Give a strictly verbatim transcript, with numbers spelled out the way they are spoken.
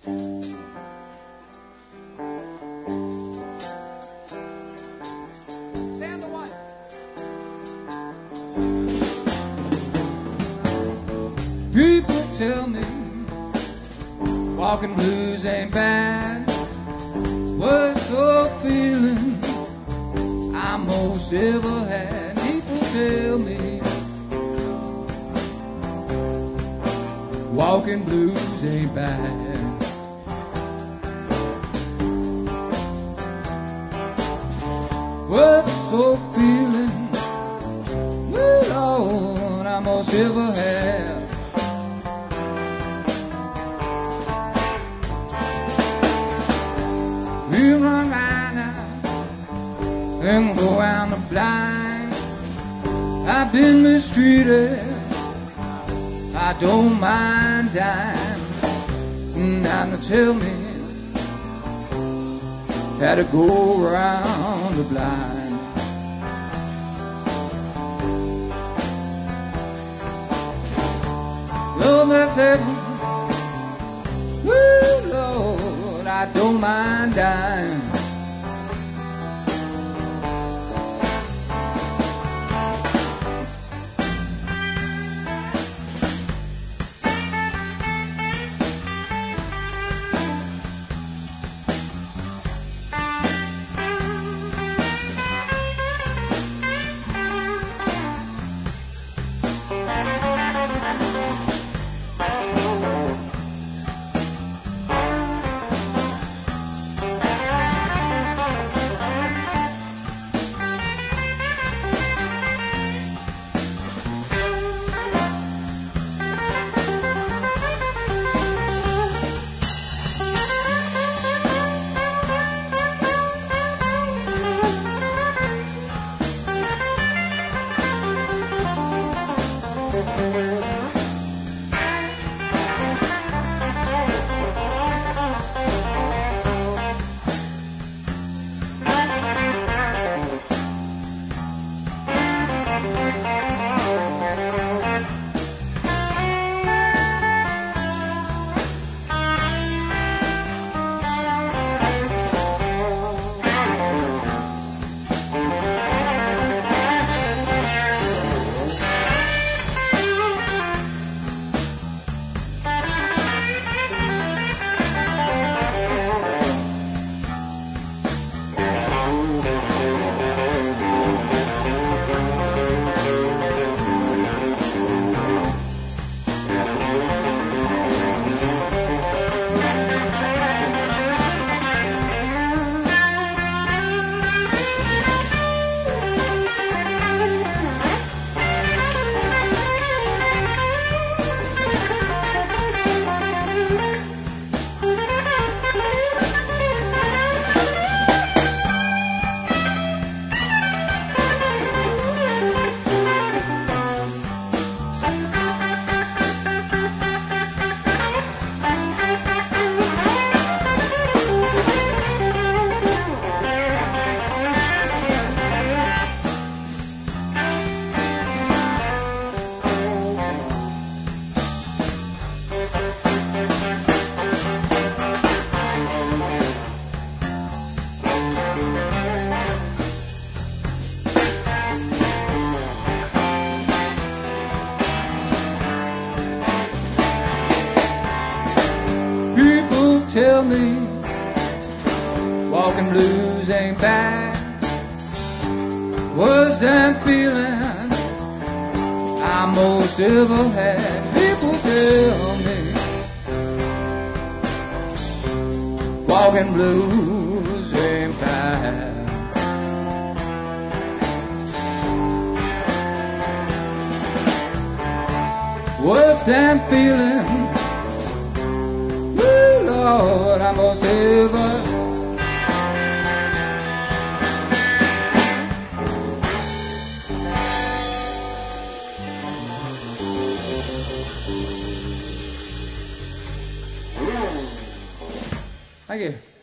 Stand the one. People tell me walking blues ain't bad. Worst the feeling I most ever had. People tell me walking blues ain't bad. What's the feeling, well, Lord, I most ever had. We run right now and go round the blind. I've been mistreated, I don't mind dying. Now they tell me had to go around the blind. Lord, myself, woo, Lord, I don't mind dying. Tell me walking blues ain't bad. Worst damn feeling I most ever had. People tell me walking blues ain't bad. Worst damn feeling, Lord, I most ever. Thank you.